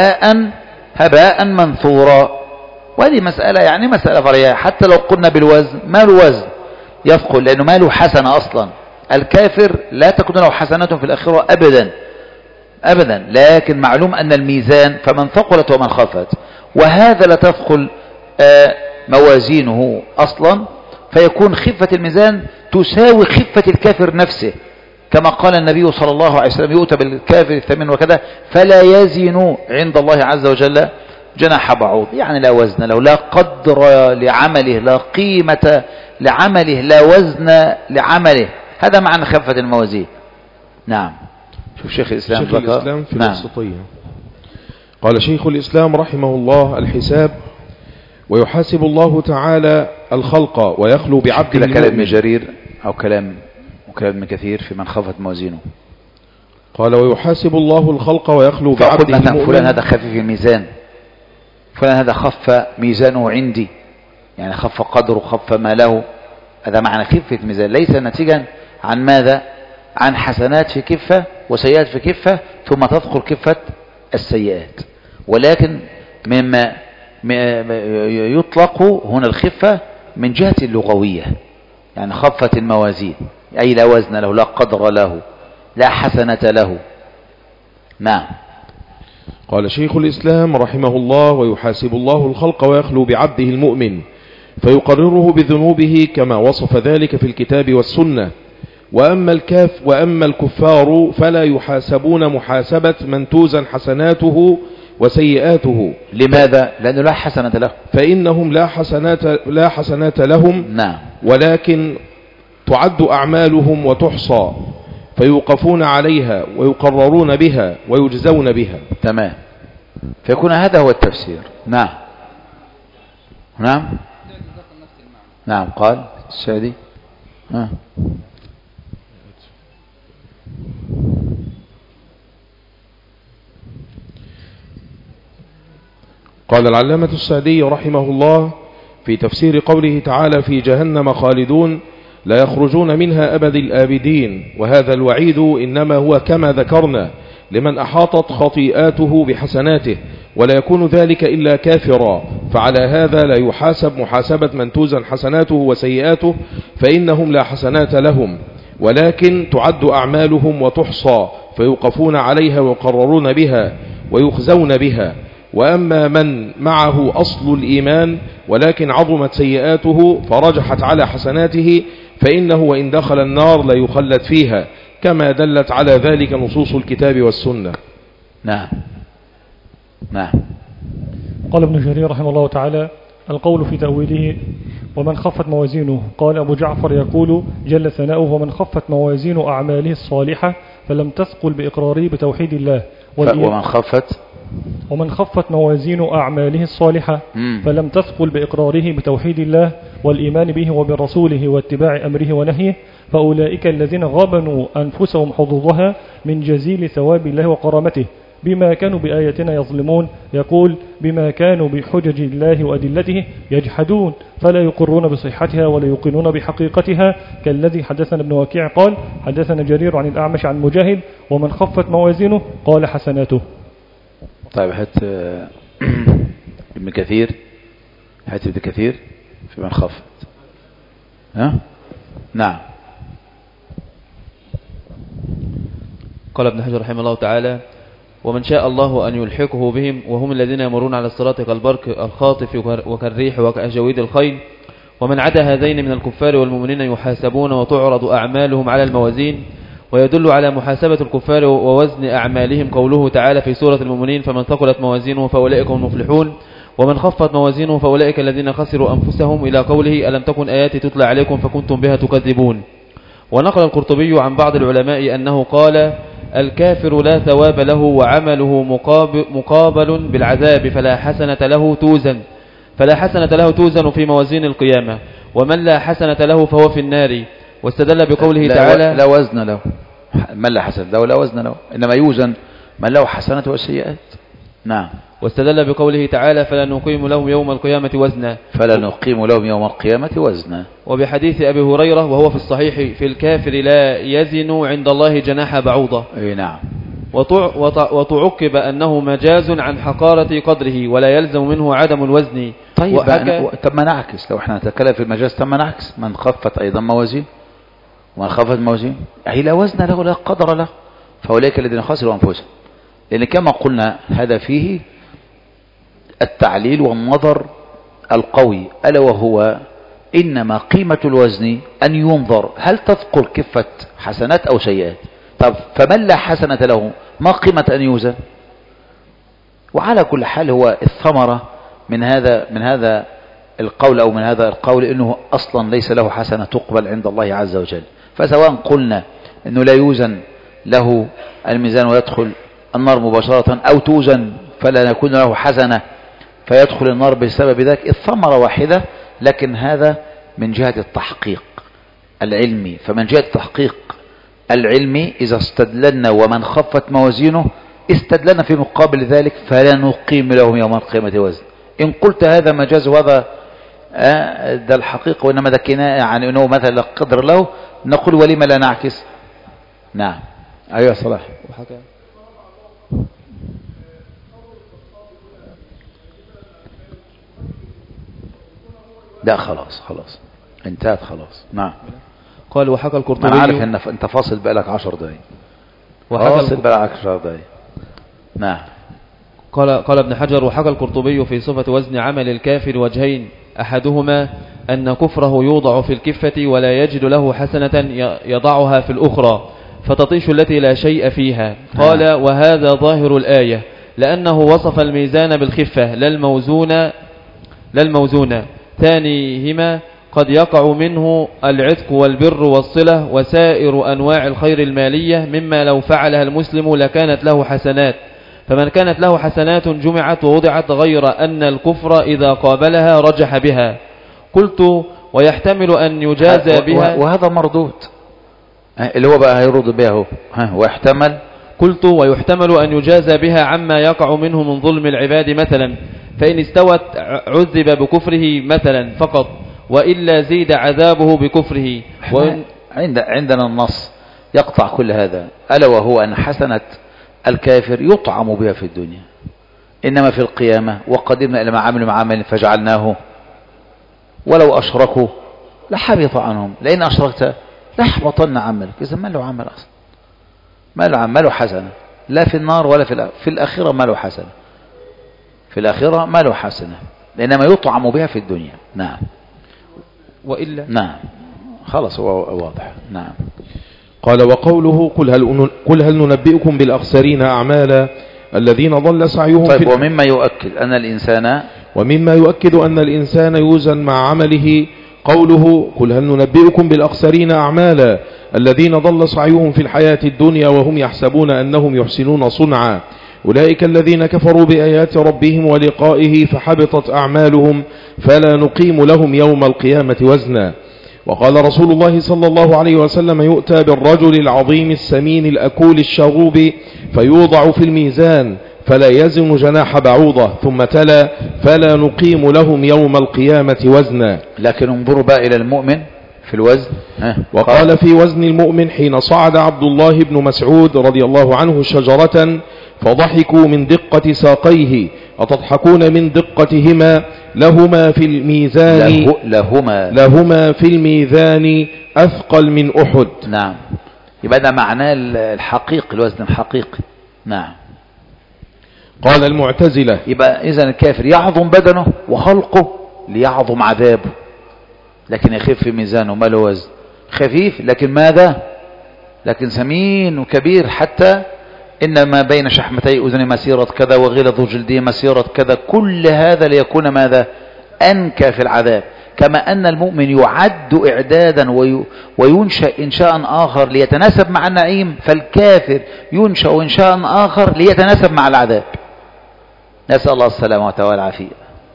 [SPEAKER 1] هباء منثورا. وهذه مسألة يعني مسألة فرعية، حتى لو قلنا بالوزن ما له وزن يثقل لأنه ما له حسنة أصلا. الكافر لا تكون له حسنات في الآخرة أبدا، لكن معلوم أن الميزان فمن ثقلت ومن خفت، وهذا لا تثقل موازينه أصلا، فيكون خفة الميزان تساوي خفة الكافر نفسه، كما قال النبي صلى الله عليه وسلم يؤتى بالكافر الثمين وكذا فلا يزن عند الله عز وجل جناح بعوض. يعني لا وزن له، لا قدر لعمله، لا قيمة لعمله، لا وزن لعمله. هذا معنى خفة الموازين. نعم. شوف شيخ الإسلام
[SPEAKER 2] في الوسطية قال شيخ الإسلام رحمه الله: الحساب ويحاسب الله تعالى الخلق ويخلو بعبده
[SPEAKER 1] كلام ابن جرير أو كلام ابن كثير في من خفت موازينه.
[SPEAKER 2] قال ويحاسب الله الخلق ويخلو بعبده المؤمن.
[SPEAKER 1] فلان هذا خفيف الميزان، فلان هذا خف ميزانه عندي، يعني خف قدره، خف ماله. هذا معنى خفة الميزان، ليس نتيجا عن ماذا؟ عن حسنات في كفة وسيئات في كفة ثم تدخل كفة السيئات، ولكن مما يطلق هنا الخفة من جهة اللغوية، يعني خفت الموازين أي لا وزن له، لا قدر له، لا حسنة له. نعم.
[SPEAKER 2] قال شيخ الإسلام رحمه الله: ويحاسب الله الخلق ويخلو بعبده المؤمن فيقرره بذنوبه كما وصف ذلك في الكتاب والسنة. وأما الكفار فلا يحاسبون محاسبة من توزن حسناته وسيئاته.
[SPEAKER 1] لماذا؟ لأنه لا حسنة له،
[SPEAKER 2] فإنهم لا حسنات لهم.
[SPEAKER 1] نعم.
[SPEAKER 2] ولكن تعد أعمالهم وتحصى فيوقفون عليها ويقررون بها ويجزون بها.
[SPEAKER 1] تمام. فيكون هذا هو التفسير. نعم. نعم. نعم. قال السعدي.
[SPEAKER 2] قال العلامة السعدي رحمه الله في تفسير قوله تعالى: في جهنم خالدون لا يخرجون منها أبد الآبدين. وهذا الوعيد إنما هو كما ذكرنا لمن أحاطت خطيئاته بحسناته، ولا يكون ذلك إلا كافرا. فعلى هذا لا يحاسب محاسبة من توزن حسناته وسيئاته، فإنهم لا حسنات لهم، ولكن تعد أعمالهم وتحصى فيوقفون عليها ويقررون بها ويخزون بها. وأما من معه أصل الإيمان ولكن عظمت سيئاته فرجحت على حسناته فإنه وإن دخل النار لا يخلد فيها، كما دلت على ذلك نصوص الكتاب والسنة.
[SPEAKER 1] نعم. نعم.
[SPEAKER 3] قال ابن جرير رحمه الله تعالى: القول في تأويله ومن خفت موازينه. قال أبو جعفر يقول جل ثناؤه: ومن خفت موازين أعماله الصالحة فلم تثقل بإقراره بتوحيد الله. ومن خفت موازين أعماله الصالحة فلم تثقل بإقراره بتوحيد الله والإيمان به وبرسوله واتباع أمره ونهيه، فأولئك الذين غبنوا أنفسهم حظوظها من جزيل ثواب الله وكرامته بما كانوا بآياتنا يظلمون. يقول: بما كانوا بحجج الله وأدلته يجحدون فلا يقرون بصحتها ولا يقنون بحقيقتها، كالذي حدثنا ابن وكيع قال: حدثنا جرير عن الأعمش عن مجاهد: ومن خفت موازينه قال حسناته.
[SPEAKER 1] طيب ابن كثير في من خفت. نعم.
[SPEAKER 5] قال ابن حجر رحمه الله تعالى: ومن شاء الله أن يلحقه بهم وهم الذين يمرون على الصراط كالبرق الخاطف وكالريح وكأجويد الخيل. ومن عدا هذين من الكفار والمؤمنين يحاسبون وتعرض أعمالهم على الموازين. ويدل على محاسبة الكفار ووزن أعمالهم قوله تعالى في سورة المؤمنين: فمن ثقلت موازينه فأولئك هم المفلحون، ومن خفت موازينه فأولئك الذين خسروا أنفسهم، إلى قوله: ألم تكن آياتي تتلى عليكم فكنتم بها تكذبون. ونقل القرطبي عن بعض العلماء أنه قال: الكافر لا ثواب له وعمله مقابل بالعذاب فلا حسنة له توزن في موازين القيامة، ومن لا حسنة له فهو في النار. واستدل بقوله تعالى:
[SPEAKER 1] لا وزن له. من لا حسنة له لا وزن له، إنما يوزن من له حسنة وسيئات. نعم.
[SPEAKER 5] واستدل بقوله تعالى: فلا نقيم لهم يوم القيامة وزنا. وبحديث أبي هريرة وهو في الصحيح: في الكافر لا يزن عند الله جناح بعوضة.
[SPEAKER 1] نعم.
[SPEAKER 5] وتعقب أنه مجاز عن حقارة قدره ولا يلزم منه عدم الوزن.
[SPEAKER 1] طيب ما نعكس، لو احنا نتكلم في المجاز تم نعكس: من خفت أيضا موازين ومن خفت موازين أي لا وزن له لا قدر له فأولئك الذين خسروا أنفسهم. لأن كما قلنا هذا فيه التعليل والنظر القوي، ألا وهو إنما قيمة الوزن أن ينظر هل تثقل كفة حسنات أو سيئات. طب فمن لا حسنة له ما قيمة أن يوزن؟ وعلى كل حال هو الثمرة من هذا القول أو من هذا القول إنه أصلا ليس له حسنة تقبل عند الله عز وجل. فسواء قلنا إنه لا يوزن له الميزان ويدخل النار مباشرة، أو توزن فلا يكون له حسنة فيدخل النار بسبب ذلك، الثمرة واحدة، لكن هذا من جهة التحقيق العلمي. فمن جهة التحقيق العلمي إذا استدللنا ومن خفت موازينه استدللنا في مقابل ذلك فلا نقيم له يوم القيامة وزن. إن قلت هذا مجاز وهذا ده الحقيقة وإنما ده كناية عن أنه مثلا لا قدر له، نقول ولما لا نعكس. نعم أيها صلاح. لا خلاص انتهت خلاص. نعم.
[SPEAKER 5] قال وحكى القرطبي،
[SPEAKER 1] أنا عارف إن أنت فاصل بقالك 10 دقايق. فاصل بقالك 10 دقايق. نعم.
[SPEAKER 5] قال ابن حجر وحكى القرطبي في صفة وزن عمل الكافر وجهين، أحدهما أن كفره يوضع في الكفة ولا يجد له حسنة يضعها في الأخرى فتطيش التي لا شيء فيها. قال وهذا ظاهر الآية لأنه وصف الميزان بالخفة لا الموزون. ثانيهما قد يقع منه العتق والبر والصلة وسائر أنواع الخير المالية مما لو فعلها المسلم لكانت له حسنات، فمن كانت له حسنات جمعت ووضعت، غير أن الكفر إذا قابلها رجح بها. قلت ويحتمل أن يجازى بها،
[SPEAKER 1] وهذا مردود اللي هو بقى هيرد بها ويحتمل.
[SPEAKER 5] قلت ويحتمل أن يجازى بها عما يقع منه من ظلم العباد مثلا، فإن استوت عذب بكفره مثلا فقط، وإلا زيد عذابه بكفره.
[SPEAKER 1] عندنا النص يقطع كل هذا، ألا وهو أن حسنة الكافر يطعم بها في الدنيا، إنما في القيامة وقدمنا إلى ما عملوا عمل فجعلناه ولو أشركوا لحبط عنهم، لأن أشركت لحبطن عملك. إذا ما له عمل أصلا، ما له حسنة لا في النار ولا في الآخرة، ما له حسنة في الآخرة، ما له حسنة، لأنما يطعم بها في الدنيا. نعم.
[SPEAKER 5] وإلا
[SPEAKER 1] نعم خلاص هو واضح. نعم.
[SPEAKER 2] قال وقوله قل هل ننبئكم بالأخسرين أعمالا الذين ضل سعيهم.
[SPEAKER 1] طيب ومما يؤكد أن
[SPEAKER 2] الإنسان يوزن مع عمله قوله قل هل ننبئكم بالأخسرين أعمالا الذين ضل سعيهم في الحياة الدنيا وهم يحسبون أنهم يحسنون صنعا أولئك الذين كفروا بآيات ربهم ولقائه فحبطت أعمالهم فلا نقيم لهم يوم القيامة وزنا. وقال رسول الله صلى الله عليه وسلم يؤتى بالرجل العظيم السمين الأكول الشغوب فيوضع في الميزان فلا يزن جناح بعوضة، ثم تلا فلا نقيم لهم يوم القيامة وزنا.
[SPEAKER 1] لكن انظروا بقى إلى المؤمن في الوزن.
[SPEAKER 2] وقال في وزن المؤمن حين صعد عبد الله بن مسعود رضي الله عنه شجرة فضحكوا من دقة ساقيه أتضحكون من دقتهما لهما في الميزان لهما في الميزان أثقل من أحد.
[SPEAKER 1] نعم. يبقى ده معناه الحقيقي، الوزن الحقيقي. نعم.
[SPEAKER 2] قال المعتزلة
[SPEAKER 1] يبقى إذن الكافر يعظم بدنه وخلقه ليعظم عذابه، لكن يخف في ميزانه، ما له وزن، خفيف لكن ماذا؟ لكن سمين وكبير، حتى إن ما بين شحمتي أذن مسيرة كذا وغلظ جلده مسيرة كذا، كل هذا ليكون ماذا؟ أنكى في العذاب. كما أن المؤمن يعد إعدادا وينشأ إنشاء آخر ليتناسب مع النعيم، فالكافر ينشأ إنشاء آخر ليتناسب مع العذاب. نسأل الله السلامة والعافية.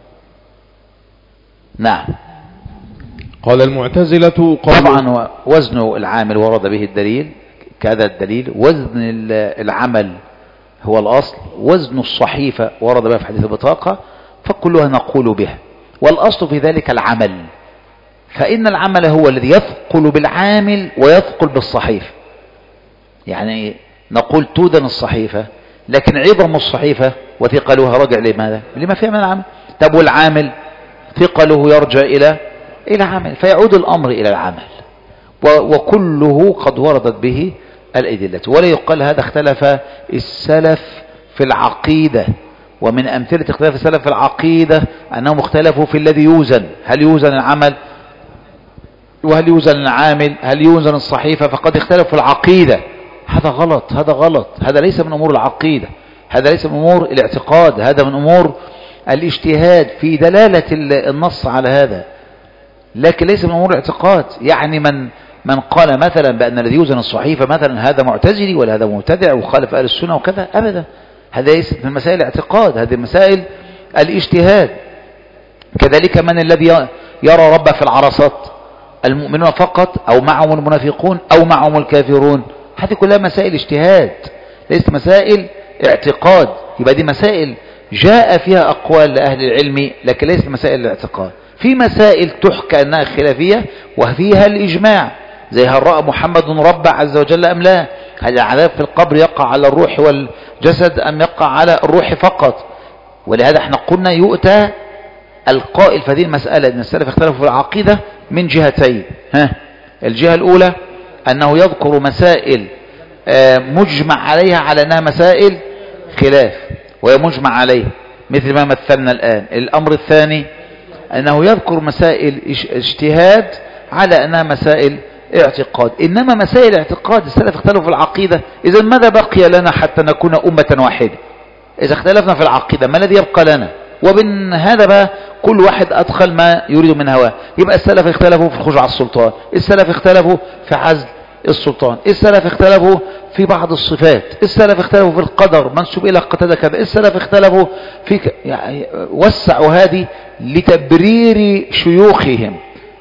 [SPEAKER 1] نعم.
[SPEAKER 2] قال المعتزلة
[SPEAKER 1] طبعا وزن العامل ورد به الدليل، كذا الدليل وزن العمل هو الأصل، وزن الصحيفة ورد بها في حديث البطاقة، فكلها نقول بها، والأصل في ذلك العمل، فإن العمل هو الذي يثقل بالعامل ويثقل بالصحيفة. يعني نقول توزن الصحيفة، لكن عظم الصحيفة وثقلها رجع لماذا؟ لما فيها من العمل. طب والعامل ثقله يرجع إلى عمل، فيعود الأمر إلى العمل، وكله قد وردت به الأدلة. ولا يقال هذا اختلف السلف في العقيدة ومن أمثلة اختلاف السلف في العقيدة أنهم اختلفوا في الذي يوزن، هل يوزن العمل وهل يوزن العامل، هل يوزن الصحيفة، فقد اختلفوا في العقيدة. هذا غلط، هذا غلط، هذا ليس من أمور العقيدة، هذا ليس من أمور الاعتقاد، هذا من أمور الاجتهاد في دلالة النص على هذا، لكن ليس من أمور الاعتقاد. يعني من قال مثلا بأن الذي يوزن الصحيفة مثلا هذا معتزلي ولا هذا مبتدع وخالف أهل السنة وكذا، أبدا، هذا ليس من مسائل الاعتقاد، هذه مسائل الاجتهاد. كذلك من الذي يرى ربه في العرصات، المؤمنون فقط أو معهم المنافقون أو معهم الكافرون، هذه كلها مسائل اجتهاد، ليست مسائل اعتقاد. يبقى دي مسائل جاء فيها أقوال لأهل العلم، لكن ليست مسائل الاعتقاد. في مسائل تحكى أنها خلافية وفيها الإجماع، زي هل رأى محمد رب عز وجل أم لا، هل العذاب في القبر يقع على الروح والجسد أم يقع على الروح فقط. ولهذا احنا قلنا يؤتى القائل في هذه المسألة أن السلف اختلفوا في العقيدة من جهتين. الجهة الأولى أنه يذكر مسائل مجمع عليها على أنها مسائل خلاف وهي مجمع عليه مثل ما مثلنا الآن. الأمر الثاني أنه يذكر مسائل اجتهاد على أنها مسائل اعتقاد. إنما مسائل اعتقاد السلف اختلفوا في العقيدة، إذا ماذا بقي لنا حتى نكون أمة واحدة؟ إذا اختلفنا في العقيدة ما الذي يبقى لنا؟ ومن هذا بقى كل واحد أدخل ما يريد من هواه. يبقى السلف اختلفوا في الخروج على السلطان، السلف اختلفوا في عزل السلطان، السلف اختلفوا في بعض الصفات، السلف اختلفوا في القدر منسوب إلى قتادة كذا، السلف اختلفوا في يعني وسعوا هذه لتبرير شيوخهم،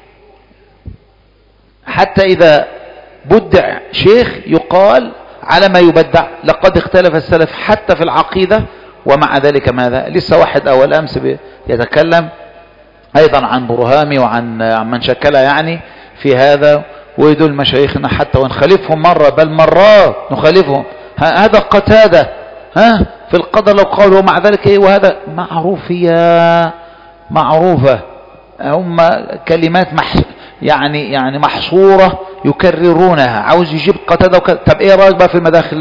[SPEAKER 1] حتى إذا بدع شيخ يقال على ما يبدع لقد اختلف السلف حتى في العقيدة. ومع ذلك ماذا؟ لسه واحد أول أمس يتكلم أيضا عن برهامي وعن من شكلها يعني في هذا، ويدل مشايخنا حتى ونخالفهم مرة بل مرات نخالفهم. هذا قتادة في القدر لو قالوا، ومع ذلك ايه، وهذا معروفة هم كلمات يعني محصورة يكررونها، عاوز يجيب قتادة طب ايه رأيك بقى في المداخل؟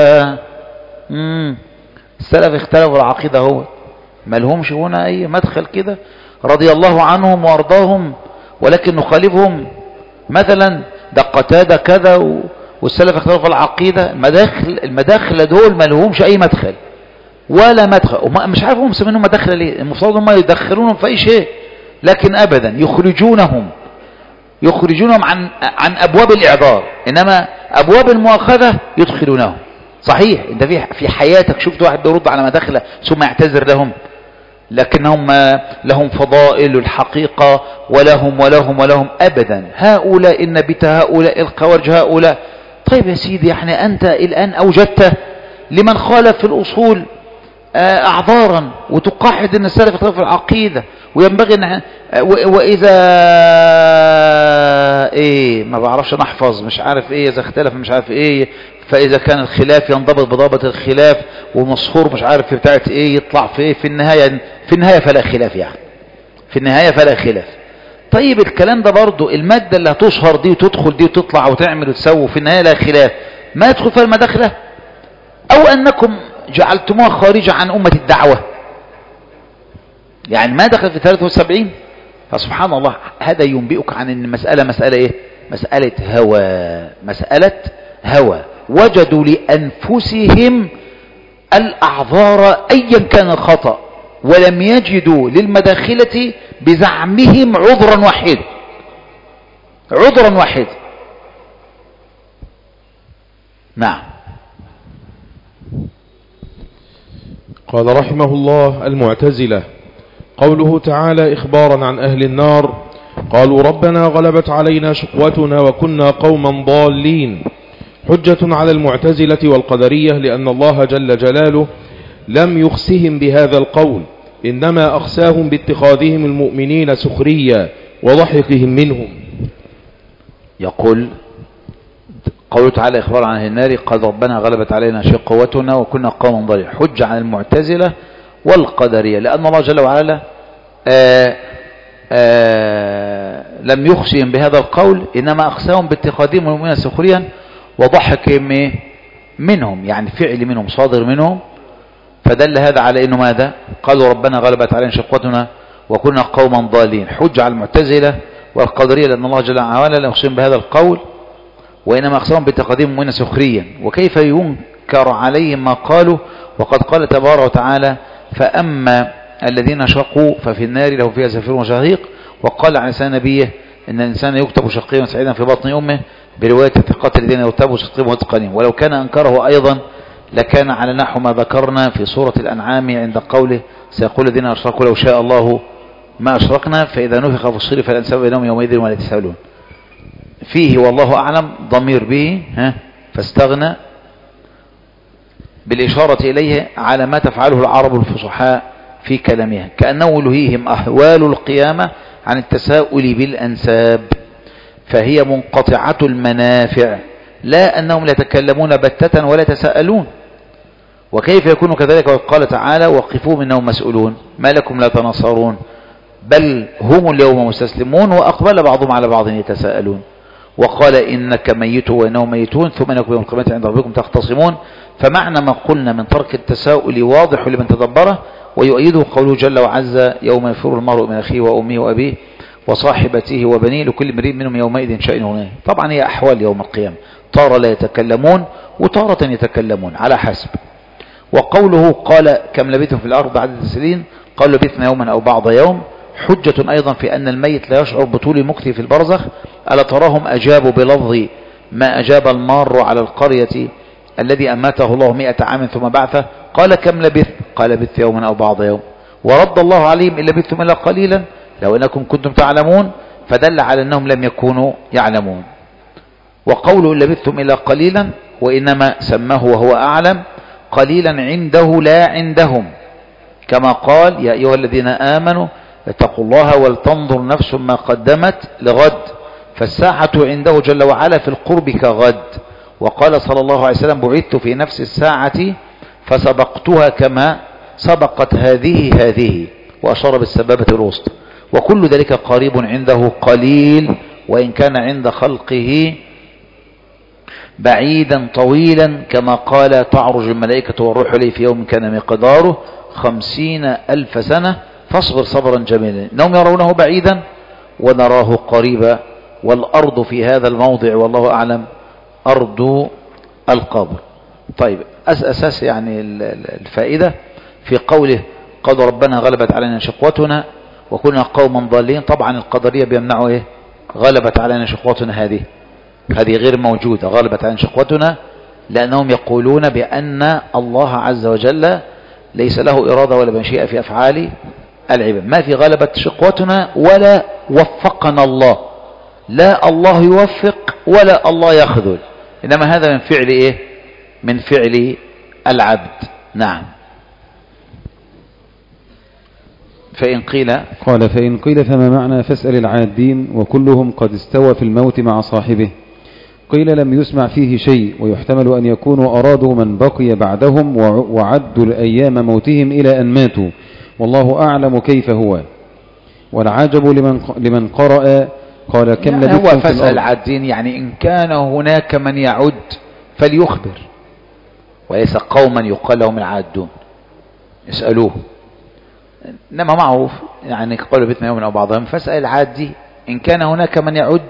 [SPEAKER 1] السلف اختلفوا العقيدة، هو ما لهمش هنا اي مدخل كده رضي الله عنهم وارضاهم، ولكن نخالفهم مثلا ده قتادة كذا والسلف اختلفوا العقيدة. المداخل دول ما لهمش اي مدخل ولا مدخل، مش عارف هم مسمينهم مداخل ليه، المفروض هم يدخلونهم في اي شيء، لكن ابدا يخرجونهم عن ابواب الاعذار، انما ابواب المؤاخذة يدخلونهم. صحيح انت في حياتك شفت واحد بيرد على مداخله ثم يعتذر لهم، لكنهم لهم فضائل الحقيقة ولهم ابدا. هؤلاء النبت، هؤلاء الخوارج، هؤلاء. طيب يا سيدي، يعني انت الان اوجدت لمن خالف في الاصول اعذارا وتقاحد ان السلف اختلف في العقيدة، وينبغي واذا ايه ما بعرفش نحفظ مش عارف ايه، اذا اختلف مش عارف ايه، فاذا كان الخلاف ينضبط بضابط الخلاف، ومصفور مش عارف في بتاعت ايه يطلع في ايه، في النهاية فلا خلاف، يعني في النهاية فلا خلاف. طيب الكلام ده برضو المادة اللي هتشهر دي وتدخل دي وتطلع وتعمل وتسوي في النهاية لا خلاف، ما يدخل فيها المداخلة؟ او انكم جعلتموها خارجة عن امة الدعوة، يعني ما دخل في 73. فسبحان الله، هذا ينبئك عن ان مسألة ايه؟ مسألة هوى. وجدوا لأنفسهم الأعذار أيا كان الخطأ، ولم يجدوا للمداخلة بزعمهم عذرا واحد. نعم.
[SPEAKER 2] قال رحمه الله: المعتزلة. قوله تعالى إخبارا عن أهل النار: قالوا ربنا غلبت علينا شقوتنا وكنا قوما ضالين. حجة على المعتزلة والقدرية، لأن الله جل جلاله لم يخسهم بهذا القول، إنما أخساهم باتخاذهم المؤمنين سخريا وضحكهم منهم.
[SPEAKER 1] يقول قوله تعالى إخبار عن أهل النار: قال ربنا غلبت علينا شقوتنا وكنا قوما ضالين. حجة عن المعتزلة والقدرية، لأن الله جل وعلا لم يخسهم بهذا القول، إنما أخساهم باتخاذهم المؤمنين سخريا وضحك منهم، يعني فعل منهم صادر منهم فدل هذا على انه ماذا؟ قالوا ربنا غلبت علينا شقوتنا وكنا قوما ضالين. حج على المعتزلة والقدرية لأن الله جل وعلا لا يقسم بهذا القول، وإنما أقسمهم بتقديم من سخريا. وكيف ينكر عليهم ما قالوا وقد قال تبارك وتعالى فأما الذين شقوا ففي النار لهم فيها زفير وشهيق. وقال عن لسان نبيه إن الإنسان يكتب شقيا وسعيدا في بطن أمه برواية ثقات الذين يكتبوا شقيا واتقانين. ولو كان أنكره أيضا لكان على نحو ما ذكرنا في سورة الأنعام عند قوله سيقول الذين أشركوا لو شاء الله ما أشركنا فإذا نفخ في الصور فلا أنساب بينهم يومئذ ولا يتساءلون. فيه والله أعلم ضمير به فاستغنى بالإشارة إليه على ما تفعله العرب الفصحاء في كلامها، كأنه لهيهم أحوال القيامة عن التساؤل بالأنساب، فهي منقطعة المنافع، لا أنهم لا يتكلمون بتة ولا يتساءلون. وكيف يكون كذلك وقال تعالى وقفوا إنهم مسؤولون ما لكم لا تنصرون بل هم اليوم مستسلمون وأقبل بعضهم على بعض يتساءلون. وقال إنك ميت وإنهم ميتون ثم إنكم يوم القيامة عند ربكم تختصمون. فمعنى ما قلنا من ترك التساؤل واضح لمن تدبره، ويؤيده قوله جل وعز يوم يفر المرء من أخيه وأمه وأبيه وصاحبته وبنيه لكل امرئ منهم يومئذ شأن يغنيه. طبعا هي أحوال يوم القيامة، تارة لا يتكلمون وتارة يتكلمون على حسب. وقوله قال كم لبثتم في الأرض عدد سنين قال لبثنا يوما أو بعض يوم، حجة أيضا في أن الميت لا يشعر بطول مكثه في البرزخ. ألا تراهم أجابوا بلفظ ما أجاب المار على القرية الذي أماته الله 100 عام ثم بعثه قال كم لبث قال لبثت يوما أو بعض يوم. ورد الله عليهم إن لبثتم إلا قليلا لو أنكم كنتم تعلمون، فدل على أنهم لم يكونوا يعلمون. وقوله إن لبثتم إلا قليلا وإنما سماه وهو أعلم قليلا عنده لا عندهم، كما قال يا أيها الذين آمنوا اتقوا الله ولتنظر نفس ما قدمت لغد، فالساعة عنده جل وعلا في القرب كغد. وقال صلى الله عليه وسلم بعثت في نفس الساعة فسبقتها كما سبقت هذه وأشار بالسبابة الوسطى. وكل ذلك قريب عنده قليل وإن كان عند خلقه بعيدا طويلا، كما قال تعرج الملائكة والروح إليه في يوم كان مقداره 50,000 سنة فاصبر صبرا جميلا. إنهم يرونه بعيدا ونراه قريبا، والأرض في هذا الموضع والله أعلم أرض القبر. طيب أساس يعني الفائدة في قوله قال ربنا غلبت علينا شقوتنا وكنا قوما ضالين. طبعا القدرية بيمنعوا ايه غلبت علينا شقوتنا، هذه غير موجودة. غلبت علينا شقوتنا لأنهم يقولون بأن الله عز وجل ليس له إرادة ولا مشيئة في أفعال العباد. ما في غلبت شقوتنا ولا وفقنا الله، لا الله يوفق ولا الله يخذل، إنما هذا من فعل إيه؟ من فعل العبد. نعم. فإن
[SPEAKER 6] قيل فما معنى فاسأل العادين وكلهم قد استوى في الموت مع صاحبه؟ قيل لم يسمع فيه شيء، ويحتمل أن يكونوا أرادوا من بقي بعدهم وعدوا الأيام موتهم إلى أن ماتوا، والله أعلم كيف هو. والعجب لمن قرأ قال كم لبثتم في الأرض.
[SPEAKER 1] هو فاسأل العادين يعني إن كان هناك من يعد فليخبر، وليس قوما يقال لهم العادون اسألوه. إنما معروف يعني قالوا بيتنا يوم أو بعضهم فاسأل العادي إن كان هناك من يعد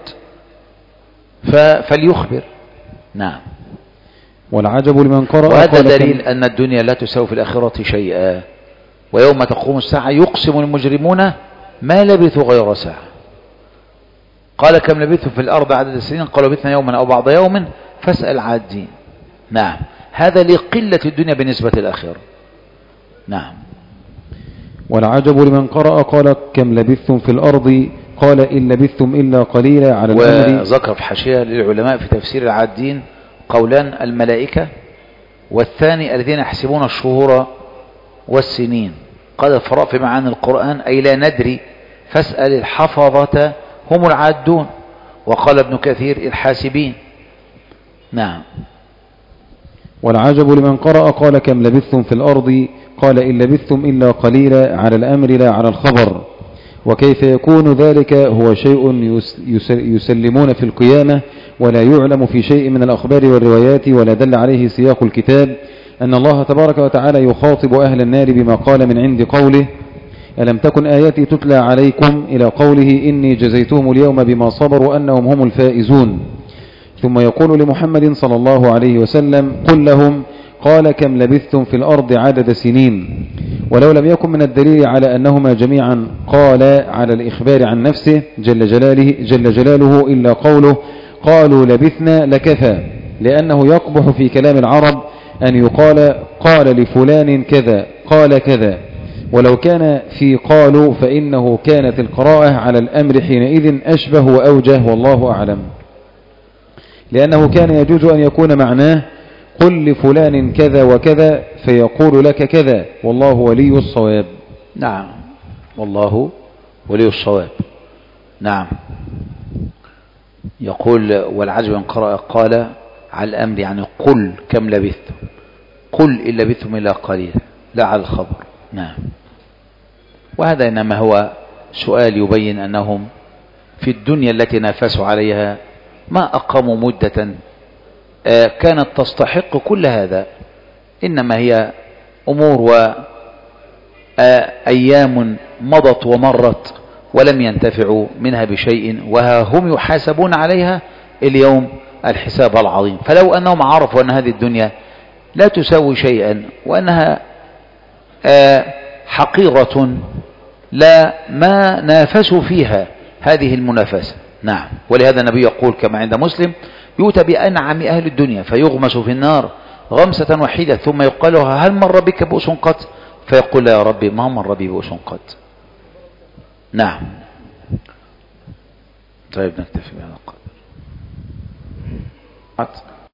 [SPEAKER 1] فليخبر. نعم.
[SPEAKER 6] والعجب لمن قرأ
[SPEAKER 1] وهذا دليل أن الدنيا لا تساوي في الآخرة شيئا، ويوم تقوم الساعة يقسم المجرمون ما لبثوا غير ساعة. قال كم لبثوا في الأرض عدد السنين قالوا بيتنا يوما أو بعض يوم فاسأل العادين. نعم. هذا لقلة الدنيا بالنسبة للآخرة. نعم.
[SPEAKER 6] والعجب لمن قرأ قال كم لبثتم في الأرض قال إن لبثتم إلا قليلا على الأمر.
[SPEAKER 1] وذكر في حاشية للعلماء في تفسير العادين قولان: الملائكة، والثاني الذين يحسبون الشهور والسنين. قال الفراء في معاني القرآن أي لا ندري، فاسأل الحفظة هم العادون. وقال ابن كثير الحاسبين. نعم.
[SPEAKER 6] والعجب لمن قرأ قال كم لبثتم في الأرض قال إن لبثتم إلا قليلا على الأمر لا على الخبر. وكيف يكون ذلك هو شيء يسلمون في القيامة ولا يعلم في شيء من الأخبار والروايات ولا دل عليه سياق الكتاب، أن الله تبارك وتعالى يخاطب أهل النار بما قال من عند قوله ألم تكن آياتي تتلى عليكم إلى قوله إني جزيتهم اليوم بما صبروا أنهم هم الفائزون. ثم يقول لمحمد صلى الله عليه وسلم قل لهم قال كم لبثتم في الأرض عدد سنين. ولو لم يكن من الدليل على أنهما جميعا قال على الإخبار عن نفسه جل جلاله إلا قوله قالوا لبثنا لكفى، لأنه يقبح في كلام العرب أن يقال قال لفلان كذا قال كذا، ولو كان في قالوا فإنه كانت القراءة على الأمر حينئذ أشبه وأوجه والله أعلم، لأنه كان يجوز أن يكون معناه قل لفلان كذا وكذا فيقول لك كذا والله ولي الصواب.
[SPEAKER 1] نعم والله ولي الصواب. نعم. يقول والعجب ان قرأ قال على الأمر يعني قل كم لبثتم، قل إن لبثتم إلا قليلا لا على الخبر. نعم. وهذا إنما هو سؤال يبين أنهم في الدنيا التي نافسوا عليها ما أقاموا مدة كانت تستحق كل هذا، إنما هي أمور وأيام مضت ومرت ولم ينتفعوا منها بشيء، وها هم يحاسبون عليها اليوم الحساب العظيم. فلو أنهم عرفوا أن هذه الدنيا لا تساوي شيئا وأنها حقيرة لا ما نافسوا فيها هذه المنافسة. نعم. ولهذا النبي يقول كما عند مسلم يؤتى بأنعم أهل الدنيا فيغمس في النار غمسة وحيدة ثم يقال له هل مر بك بؤس قط؟ فيقول يا ربي ما مر بي بؤس قط. نعم. طيب نكتفي بهذا القدر.